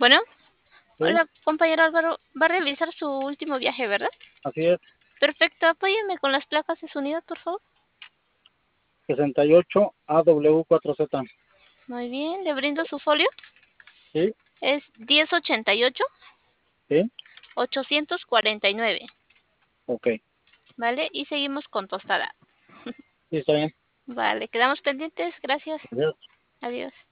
Bueno, Sí, hola, compañero Álvaro. Va a realizar su último viaje, ¿verdad? así es, Perfecto, apóyeme con las placas de su unidad, por favor. 68 AW4Z. Muy bien, le brindo su folio. Sí, Es 1088 sí, 849, ok. ¿vale? Y seguimos con tostada. Sí, está bien. Vale, quedamos pendientes. Gracias. Adiós. Adiós.